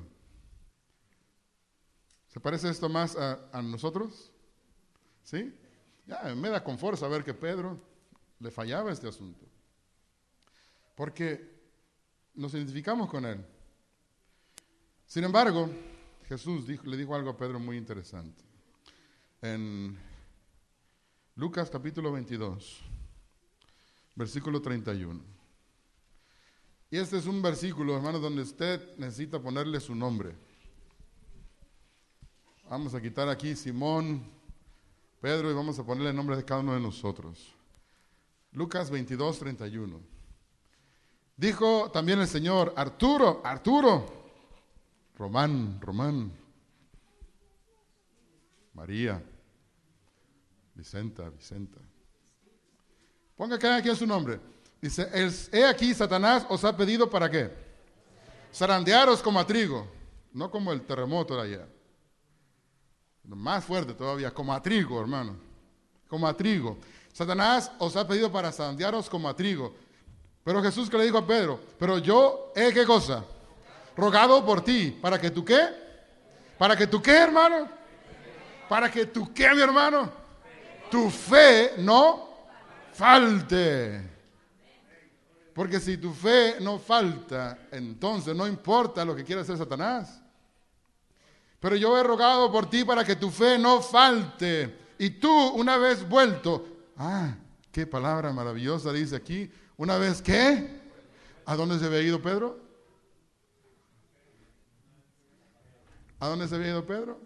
¿Se parece esto más a, a nosotros? ¿Sí? Ya, me da confort saber que Pedro le fallaba este asunto. Porque nos identificamos con él. Sin embargo, Jesús dijo, le dijo algo a Pedro muy interesante. En Lucas capítulo veintidós, versículo treinta y uno. Y este es un versículo, hermanos, donde usted necesita ponerle su nombre. Vamos a quitar aquí Simón, Pedro, y vamos a ponerle el nombre de cada uno de nosotros. Lucas veintidós, treinta y uno. Dijo también el Señor, Arturo, Arturo, Román, Román, María, Vicenta, Vicenta. Ponga cada quien su nombre. Dice, he aquí Satanás os ha pedido ¿para qué? Zarandearos como a trigo, no como el terremoto de ayer. Más fuerte todavía, como a trigo, hermano. Como a trigo. Satanás os ha pedido para zarandearos como a trigo. Pero Jesús que le dijo a Pedro, pero yo he, ¿qué cosa? Rogado por ti, ¿para que tú qué? ¿Para que tú qué, hermano? ¿Para que tú qué, mi hermano? Tu fe no falte. Porque si tu fe no falta, entonces no importa lo que quiera hacer Satanás. Pero yo he rogado por ti para que tu fe no falte. Y tú, una vez vuelto, ah, qué palabra maravillosa dice aquí. Una vez, ¿qué? ¿A dónde se había ido Pedro? ¿A dónde se había ido Pedro?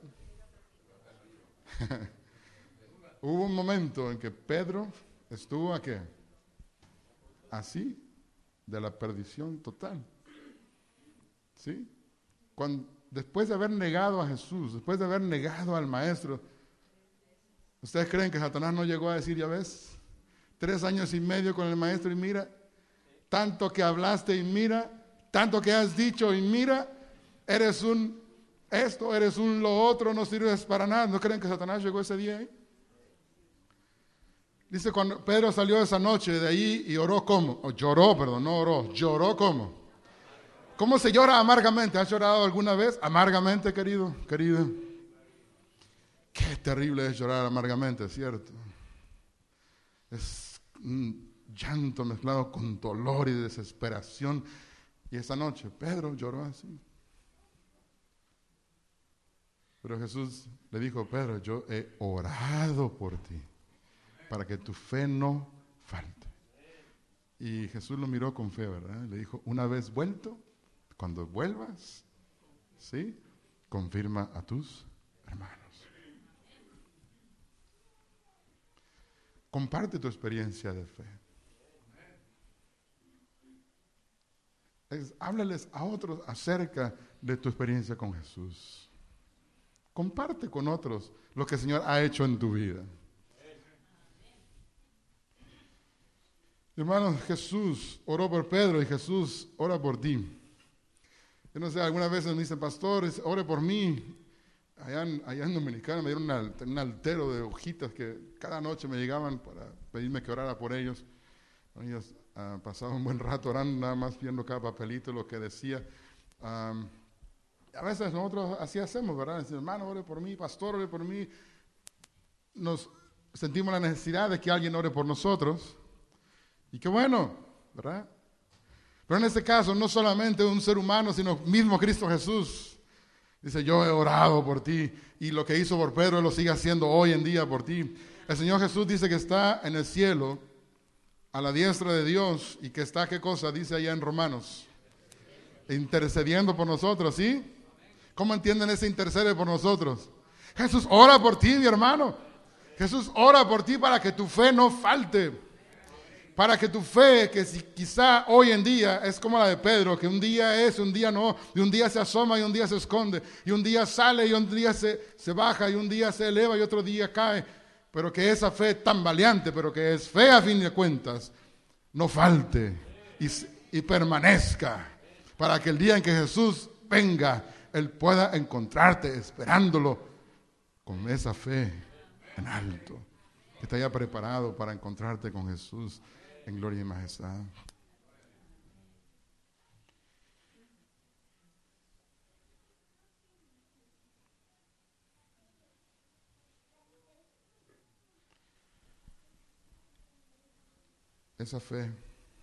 Hubo un momento en que Pedro estuvo ¿a qué? Así, de la perdición total. ¿Sí? Cuando, después de haber negado a Jesús, después de haber negado al Maestro, ¿ustedes creen que Satanás no llegó a decir, ya ves, tres años y medio con el Maestro y mira, tanto que hablaste y mira, tanto que has dicho y mira, eres un esto, eres un lo otro, no sirves para nada? ¿No creen que Satanás llegó ese día ahí? Dice, cuando Pedro salió esa noche de ahí y oró como, o lloró, perdón, no oró, lloró como. ¿Cómo se llora amargamente? ¿Has llorado alguna vez? Amargamente, querido, querida. Qué terrible es llorar amargamente, ¿cierto? Es un llanto mezclado con dolor y desesperación. Y esa noche Pedro lloró así. Pero Jesús le dijo, Pedro, yo he orado por ti, para que tu fe no falte. Y Jesús lo miró con fe, ¿verdad? Le dijo, una vez vuelto, cuando vuelvas, ¿sí? Confirma a tus hermanos. Comparte tu experiencia de fe. Es, háblales a otros acerca de tu experiencia con Jesús. Comparte con otros lo que el Señor ha hecho en tu vida. Hermanos, Jesús oró por Pedro y Jesús ora por ti. Yo no sé, algunas veces me dicen, pastores, ore por mí. Allá en, allá en Dominicana me dieron una, un altero de hojitas que cada noche me llegaban para pedirme que orara por ellos. Ellos uh, pasaban un buen rato orando, nada más viendo cada papelito, lo que decía. Um, a veces nosotros así hacemos, ¿verdad? Decimos, hermano, ore por mí, pastor, ore por mí. Nos sentimos la necesidad de que alguien ore por nosotros. Y qué bueno, ¿verdad? Pero en este caso, no solamente un ser humano, sino mismo Cristo Jesús. Dice, yo he orado por ti. Y lo que hizo por Pedro, Él lo sigue haciendo hoy en día por ti. El Señor Jesús dice que está en el cielo, a la diestra de Dios. Y que está, ¿qué cosa? Dice allá en Romanos. Intercediendo por nosotros, ¿sí? ¿Cómo entienden ese intercede por nosotros? Jesús ora por ti, mi hermano. Jesús ora por ti para que tu fe no falte. Para que tu fe, que si quizá hoy en día es como la de Pedro, que un día es, un día no, y un día se asoma y un día se esconde, y un día sale y un día se, se baja, y un día se eleva y otro día cae, pero que esa fe tambaleante, pero que es fe a fin de cuentas, no falte y, y permanezca, para que el día en que Jesús venga, Él pueda encontrarte esperándolo con esa fe en alto, que te haya preparado para encontrarte con Jesús en gloria y majestad. Esa fe,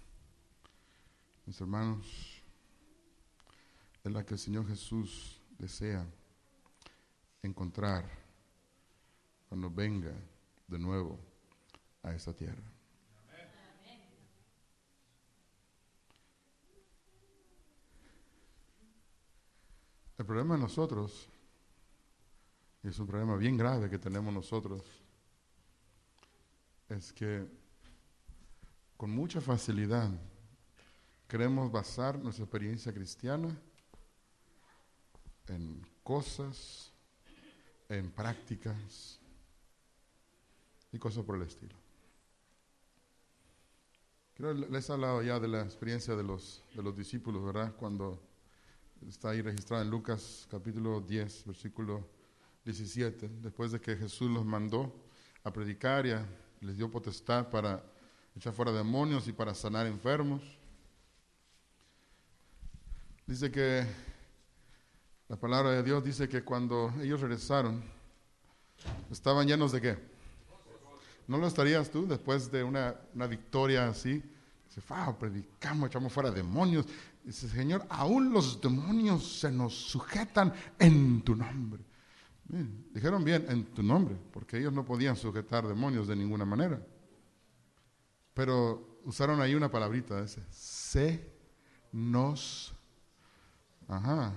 mis hermanos, es la que el Señor Jesús desea encontrar cuando venga de nuevo a esta tierra. El problema de nosotros, y es un problema bien grave que tenemos nosotros, es que con mucha facilidad queremos basar nuestra experiencia cristiana en cosas, en prácticas y cosas por el estilo. Creo que les he hablado ya de la experiencia de los, de los discípulos, ¿verdad? Cuando está ahí registrado en Lucas capítulo diez, versículo diecisiete, después de que Jesús los mandó a predicar y a, les dio potestad para echar fuera demonios y para sanar enfermos. Dice que la palabra de Dios dice que cuando ellos regresaron, estaban llenos de ¿qué? ¿No lo estarías tú después de una, una victoria así? Dice, wow, predicamos, echamos fuera demonios. Dice, Señor, aún los demonios se nos sujetan en tu nombre. Bien, dijeron bien, en tu nombre, porque ellos no podían sujetar demonios de ninguna manera. Pero usaron ahí una palabrita, dice, se nos. Ajá.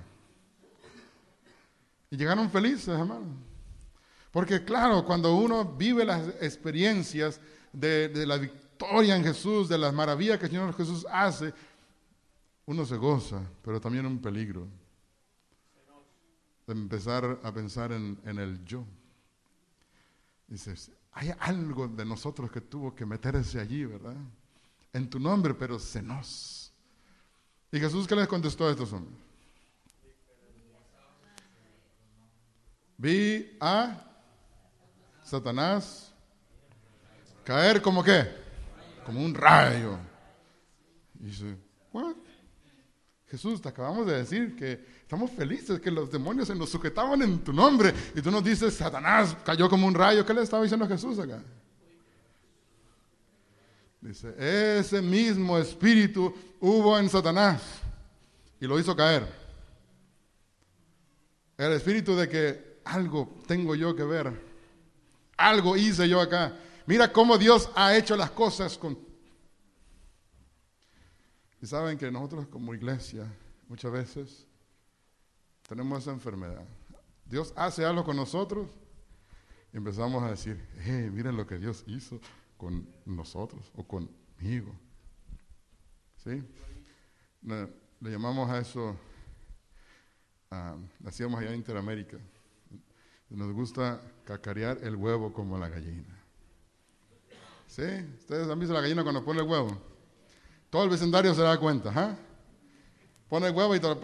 Y llegaron felices, hermano. Porque claro, cuando uno vive las experiencias de, de la victoria en Jesús, de las maravillas que el Señor Jesús hace, uno se goza, pero también un peligro de empezar a pensar en, en el yo. Dices, hay algo de nosotros que tuvo que meterse allí, ¿verdad? En tu nombre, pero cenos. ¿Y Jesús qué les contestó a estos hombres? Vi a Satanás caer como qué, como un rayo. Y dice, ¿what? Jesús, te acabamos de decir que estamos felices, que los demonios se nos sujetaban en tu nombre. Y tú nos dices, Satanás cayó como un rayo. ¿Qué le estaba diciendo a Jesús acá? Dice, ese mismo espíritu hubo en Satanás y lo hizo caer. El espíritu de que algo tengo yo que ver, algo hice yo acá. Mira cómo Dios ha hecho las cosas con... Y saben que nosotros como iglesia muchas veces tenemos esa enfermedad. Dios hace algo con nosotros y empezamos a decir, hey, miren lo que Dios hizo con nosotros o conmigo. ¿Sí? Le, le llamamos a eso, uh, le hacíamos allá en Interamérica. Nos gusta cacarear el huevo como la gallina. ¿Sí? ¿Ustedes han visto la gallina cuando pone el huevo? Todo el vecindario se da cuenta, ¿ah? ¿eh? Pone el huevo y todo.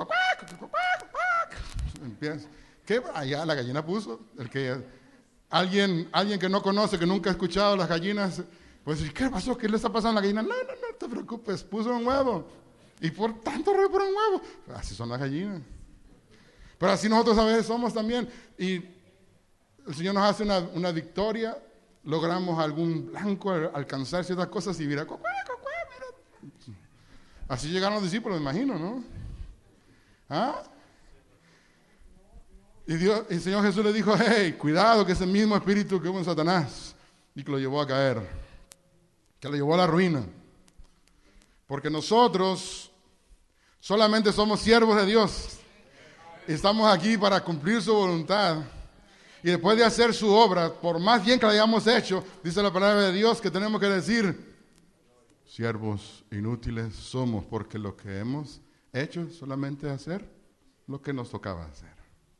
Empieza. ¿Qué? Allá la gallina puso. El que, alguien, alguien que no conoce, que nunca ha escuchado las gallinas, pues, ¿qué pasó? ¿Qué le está pasando a la gallina? No, no, no te preocupes, puso un huevo. Y por tanto rollo por un huevo. Así son las gallinas. Pero así nosotros a veces somos también. Y el Señor nos hace una, una victoria. Logramos algún blanco, alcanzar ciertas cosas y mira, cuá, cuá, cuá, mira. Así llegaron los discípulos, me imagino, ¿no? ¿Ah? Y Dios, el Señor Jesús le dijo, hey, cuidado, que ese mismo espíritu que hubo en Satanás y que lo llevó a caer, que lo llevó a la ruina. Porque nosotros solamente somos siervos de Dios. Estamos aquí para cumplir su voluntad. Y después de hacer su obra, por más bien que la hayamos hecho, dice la palabra de Dios que tenemos que decir, siervos inútiles somos, porque lo que hemos hecho solamente es hacer lo que nos tocaba hacer.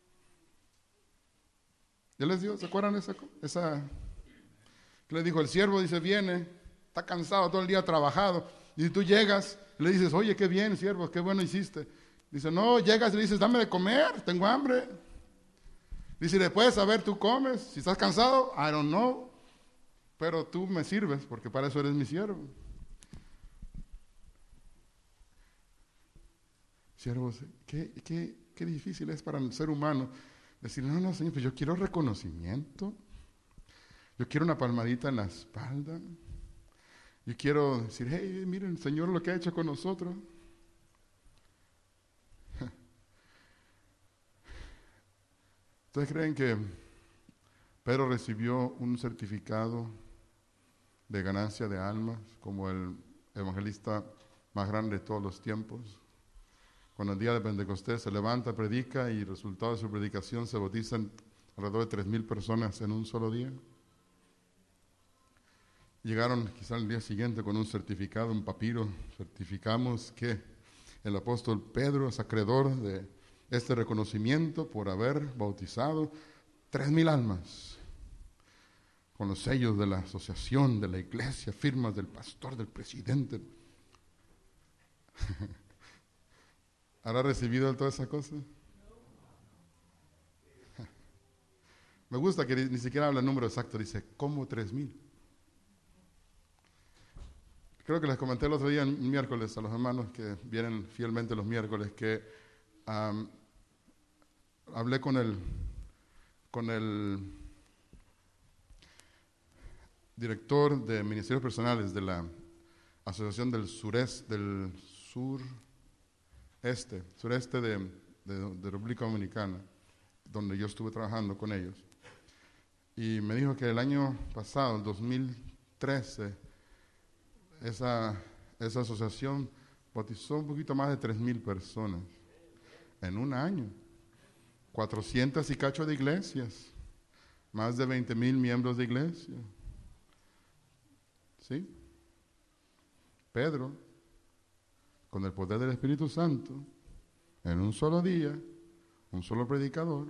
¿Ya les digo? ¿Se acuerdan esa? esa que les dijo el siervo? Dice, viene, está cansado todo el día trabajado. Y tú llegas, le dices, oye, qué bien, siervo, qué bueno hiciste. Dice, no, llegas y le dices, dame de comer, tengo hambre. Dice, después, a ver, tú comes. Si estás cansado, I don't know. Pero tú me sirves, porque para eso eres mi siervo. Siervos, qué, qué, qué difícil es para el ser humano decir, no, no, Señor, pues yo quiero reconocimiento. Yo quiero una palmadita en la espalda. Yo quiero decir, hey, miren, Señor, lo que ha hecho con nosotros. ¿Ustedes creen que Pedro recibió un certificado de ganancia de almas como el evangelista más grande de todos los tiempos? Cuando el día de Pentecostés se levanta, predica y resultado de su predicación se bautizan alrededor de tres mil personas en un solo día. Llegaron quizá el día siguiente con un certificado, un papiro. Certificamos que el apóstol Pedro es acreedor de este reconocimiento por haber bautizado tres mil almas. Con los sellos de la asociación, de la iglesia, firmas del pastor, del presidente. ¿Habrá recibido toda esa cosa? Me gusta que ni siquiera habla el número exacto, dice, ¿cómo tres mil? Creo que les comenté el otro día, el miércoles, a los hermanos que vienen fielmente los miércoles, que um, hablé con el, con el director de Ministerios Personales de la Asociación del Sureste, del Sur... Este, sureste de, de, de República Dominicana, donde yo estuve trabajando con ellos. Y me dijo que el año pasado, el dos mil trece, esa, esa asociación bautizó un poquito más de tres mil personas en un año. cuatrocientas y cacho de iglesias, más de veinte mil miembros de iglesia. ¿Sí? Pedro con el poder del Espíritu Santo, en un solo día, un solo predicador,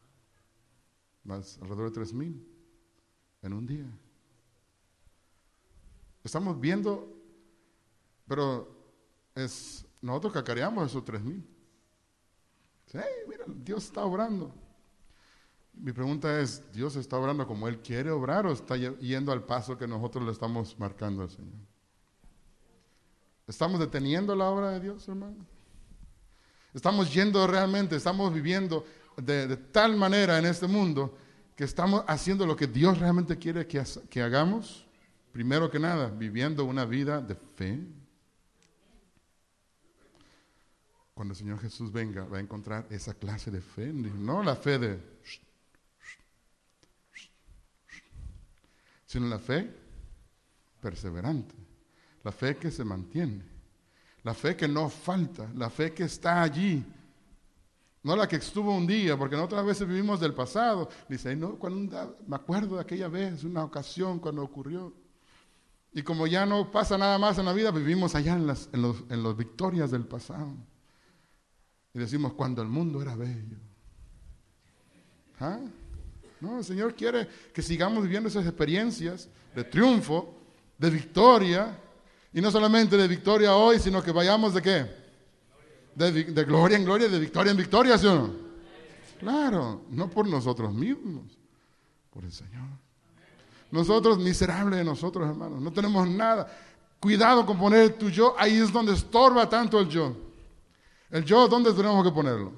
más alrededor de tres mil en un día. Estamos viendo, pero es nosotros cacareamos esos tres mil. Sí, mira, Dios está obrando. Mi pregunta es, ¿Dios está obrando como Él quiere obrar o está yendo al paso que nosotros le estamos marcando al Señor? ¿Estamos deteniendo la obra de Dios, hermano? Estamos yendo realmente, estamos viviendo de, de tal manera en este mundo que estamos haciendo lo que Dios realmente quiere que, que hagamos. Primero que nada, viviendo una vida de fe. Cuando el Señor Jesús venga, va a encontrar esa clase de fe. No la fe de... sino la fe perseverante. La fe que se mantiene. La fe que no falta. La fe que está allí. No la que estuvo un día, porque nosotras veces vivimos del pasado. Dice, no, cuando, me acuerdo de aquella vez, una ocasión cuando ocurrió. Y como ya no pasa nada más en la vida, vivimos allá en las en los, en las victorias del pasado. Y decimos, cuando el mundo era bello. ¿Ah? No, el Señor quiere que sigamos viviendo esas experiencias de triunfo, de victoria, y no solamente de victoria hoy, sino que vayamos de qué? De, de gloria en gloria, de victoria en victoria, ¿sí o no? Claro, no por nosotros mismos, por el Señor. Nosotros, miserables de nosotros, hermanos, no tenemos nada. Cuidado con poner tu yo, ahí es donde estorba tanto el yo. El yo, ¿dónde tenemos que ponerlo?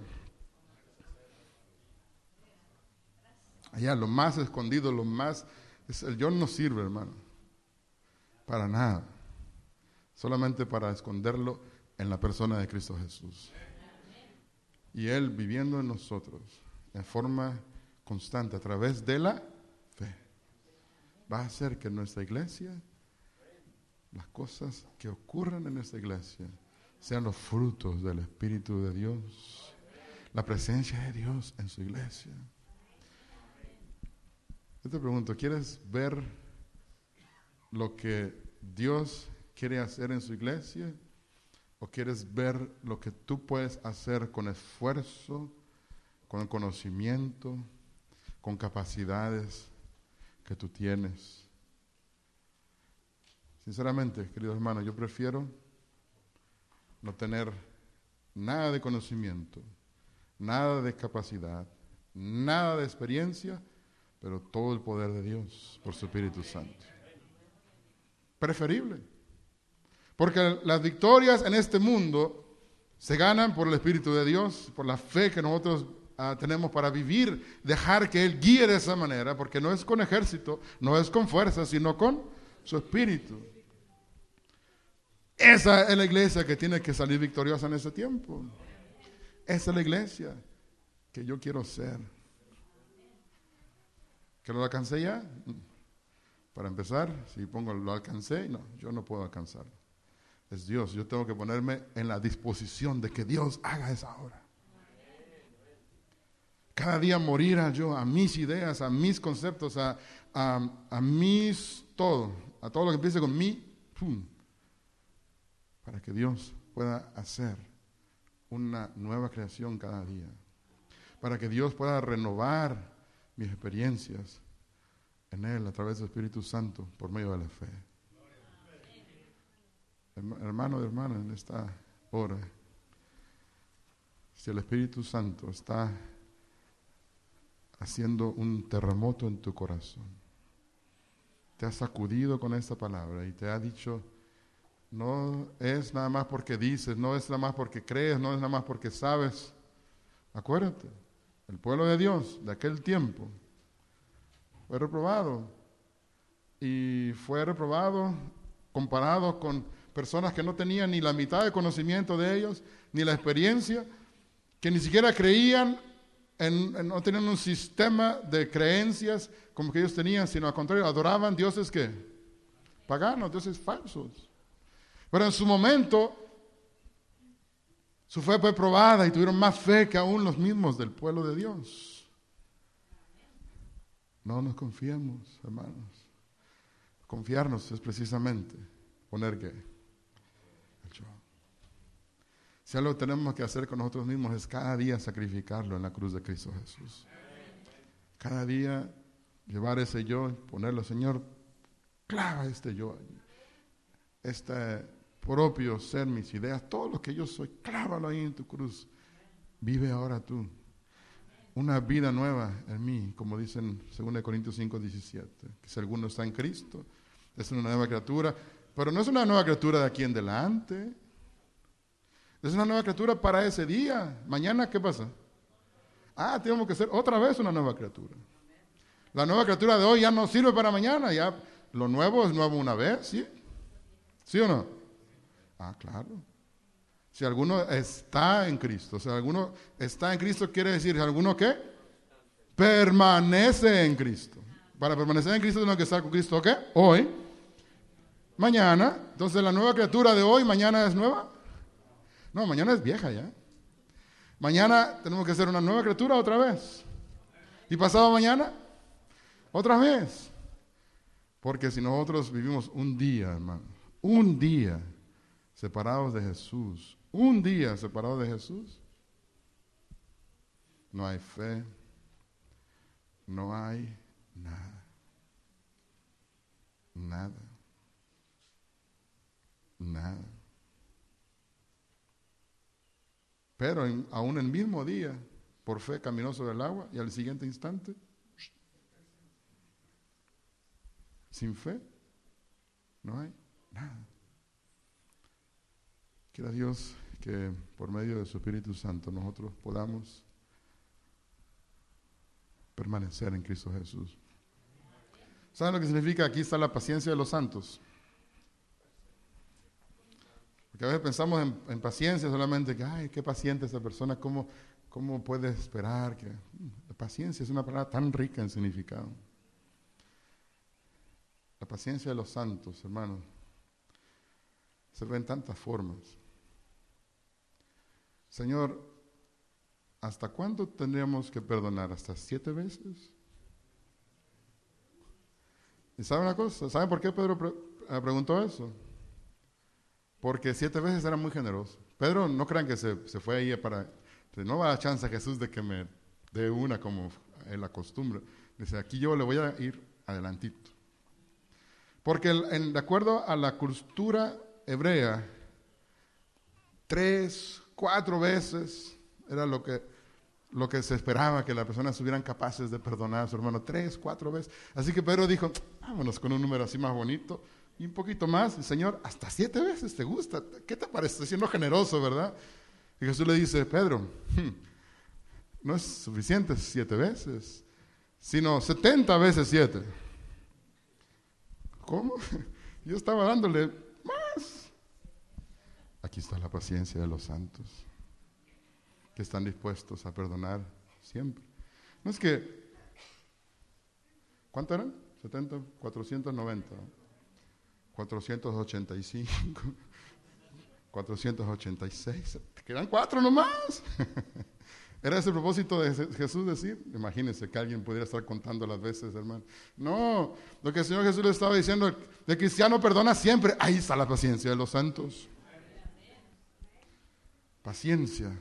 Allá, lo más escondido, lo más... El yo no sirve, hermano, para nada. Solamente para esconderlo en la persona de Cristo Jesús. Y Él viviendo en nosotros, en forma constante, a través de la fe, va a hacer que en nuestra iglesia, las cosas que ocurran en nuestra iglesia, sean los frutos del Espíritu de Dios, la presencia de Dios en su iglesia. Yo te pregunto, ¿quieres ver lo que Dios quiere hacer en su iglesia? ¿O quieres ver lo que tú puedes hacer con esfuerzo, con conocimiento, con capacidades que tú tienes? Sinceramente, queridos hermanos, yo prefiero no tener nada de conocimiento, nada de capacidad, nada de experiencia, pero todo el poder de Dios por su Espíritu Santo. Preferible. Porque las victorias en este mundo se ganan por el Espíritu de Dios, por la fe que nosotros uh, tenemos para vivir, dejar que Él guíe de esa manera, porque no es con ejército, no es con fuerza, sino con su Espíritu. Esa es la iglesia que tiene que salir victoriosa en ese tiempo. Esa es la iglesia que yo quiero ser. ¿Que lo alcancé ya? Para empezar, si pongo lo alcancé, no, yo no puedo alcanzarlo. Es Dios, yo tengo que ponerme en la disposición de que Dios haga esa obra. Cada día morir a yo, a mis ideas, a mis conceptos, a, a, a mis todo, a todo lo que empiece con mí, pum, para que Dios pueda hacer una nueva creación cada día. Para que Dios pueda renovar mis experiencias en Él a través del Espíritu Santo por medio de la fe. Hermano y hermana, en esta hora, si el Espíritu Santo está haciendo un terremoto en tu corazón, te ha sacudido con esta palabra y te ha dicho, no es nada más porque dices, no es nada más porque crees, no es nada más porque sabes. Acuérdate, el pueblo de Dios de aquel tiempo fue reprobado y fue reprobado comparado con personas que no tenían ni la mitad de conocimiento de ellos, ni la experiencia, que ni siquiera creían, en, en, no tenían un sistema de creencias como que ellos tenían, sino al contrario, adoraban dioses que paganos, dioses falsos. Pero en su momento, su fe fue probada y tuvieron más fe que aún los mismos del pueblo de Dios. No nos confiemos, hermanos. Confiarnos es precisamente poner ¿qué? El yo. Si algo tenemos que hacer con nosotros mismos es cada día sacrificarlo en la cruz de Cristo Jesús. Cada día llevar ese yo y ponerlo, Señor, clava este yo, este propio ser, mis ideas, todo lo que yo soy, clávalo ahí en tu cruz. Vive ahora tú una vida nueva en mí, como dicen en dos Corintios cinco, diecisiete, que si alguno está en Cristo, es una nueva criatura, pero no es una nueva criatura de aquí en adelante, es una nueva criatura para ese día. Mañana, ¿qué pasa? Ah, tenemos que ser otra vez una nueva criatura. La nueva criatura de hoy ya no sirve para mañana, ya lo nuevo es nuevo una vez, ¿sí? ¿Sí o no? Ah, claro. Si alguno está en Cristo, si alguno está en Cristo, quiere decir, si alguno ¿qué? Permanece en Cristo. Para permanecer en Cristo tenemos que estar con Cristo, ¿qué? Hoy, mañana. Entonces la nueva criatura de hoy, mañana es nueva. No, mañana es vieja ya. Mañana tenemos que ser una nueva criatura otra vez. Y pasado mañana, otra vez. Porque si nosotros vivimos un día, hermano, un día separados de Jesús, un día separados de Jesús, no hay fe, no hay nada. Nada. Nada. Pero en, aún el mismo día, por fe caminó sobre el agua y al siguiente instante, sin fe, no hay nada. Quiera Dios que por medio de su Espíritu Santo nosotros podamos permanecer en Cristo Jesús. ¿Saben lo que significa? Aquí está la paciencia de los santos. Porque a veces pensamos en, en paciencia solamente, que, ay, qué paciente esa persona, ¿cómo, cómo puede esperar? Que, la paciencia es una palabra tan rica en significado. La paciencia de los santos, hermanos, se ve en tantas formas. Señor, ¿hasta cuándo tendríamos que perdonar? ¿Hasta siete veces? ¿Y saben una cosa? ¿Saben por qué Pedro pre- preguntó eso? Porque siete veces era muy generoso. Pedro, no crean que se, se fue ahí para... No va a dar chance a Jesús de que me dé una como él acostumbra. Dice, aquí yo le voy a ir adelantito. Porque el, en, de acuerdo a la cultura hebrea, tres, cuatro veces era lo que, lo que se esperaba, que las personas estuvieran capaces de perdonar a su hermano. Tres, cuatro veces. Así que Pedro dijo, vámonos con un número así más bonito. Y un poquito más, y Señor, hasta siete veces te gusta. ¿Qué te parece? Estoy siendo generoso, ¿verdad? Y Jesús le dice, Pedro, no es suficiente siete veces, sino setenta veces siete. ¿Cómo? Yo estaba dándole más. Aquí está la paciencia de los santos, que están dispuestos a perdonar siempre. No es que, ¿cuánto eran? setenta, cuatrocientos noventa. cuatrocientos ochenta y cinco, cuatrocientos ochenta y seis, te quedan cuatro nomás. ¿Era ese el propósito de Jesús decir? Imagínense que alguien pudiera estar contando las veces, hermano. No, lo que el Señor Jesús le estaba diciendo, el cristiano perdona siempre. Ahí está la paciencia de los santos. Paciencia.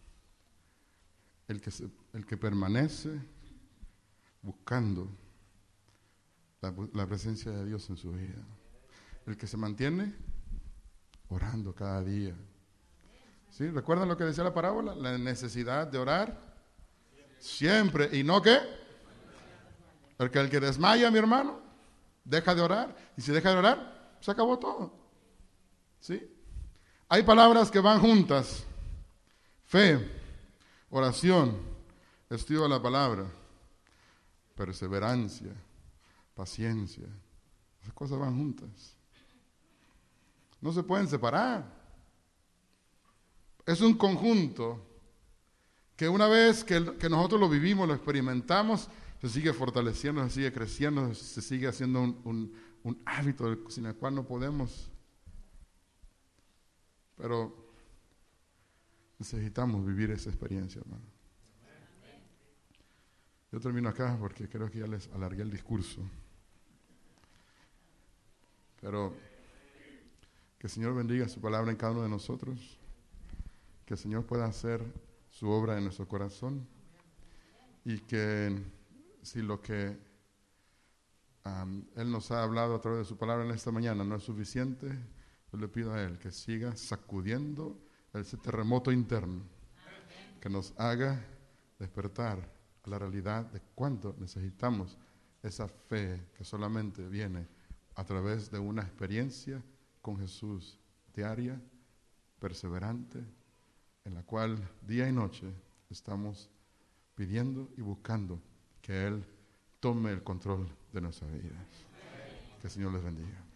El que, se, el que permanece buscando la, la presencia de Dios en su vida. El que se mantiene orando cada día. ¿Sí? ¿Recuerdan lo que decía la parábola? La necesidad de orar siempre. ¿Y no qué? Porque el que desmaya, mi hermano, deja de orar. Y si deja de orar, se acabó todo. ¿Sí? Hay palabras que van juntas. Fe, oración, estudio de la palabra, perseverancia, paciencia. Esas cosas van juntas. No se pueden separar. Es un conjunto que una vez que, que nosotros lo vivimos, lo experimentamos, se sigue fortaleciendo, se sigue creciendo, se sigue haciendo un, un, un hábito sin el cual no podemos. Pero necesitamos vivir esa experiencia, hermano. Yo termino acá porque creo que ya les alargué el discurso. Pero que el Señor bendiga su palabra en cada uno de nosotros. Que que el Señor pueda hacer su obra en nuestro corazón y que si lo que um, Él nos ha hablado a través de su palabra en esta mañana no es suficiente, yo le pido a Él que siga sacudiendo ese terremoto interno, que nos haga despertar a la realidad de cuánto necesitamos esa fe que solamente viene a través de una experiencia con Jesús diaria, perseverante, en la cual día y noche estamos pidiendo y buscando que Él tome el control de nuestras vidas. Que el Señor les bendiga.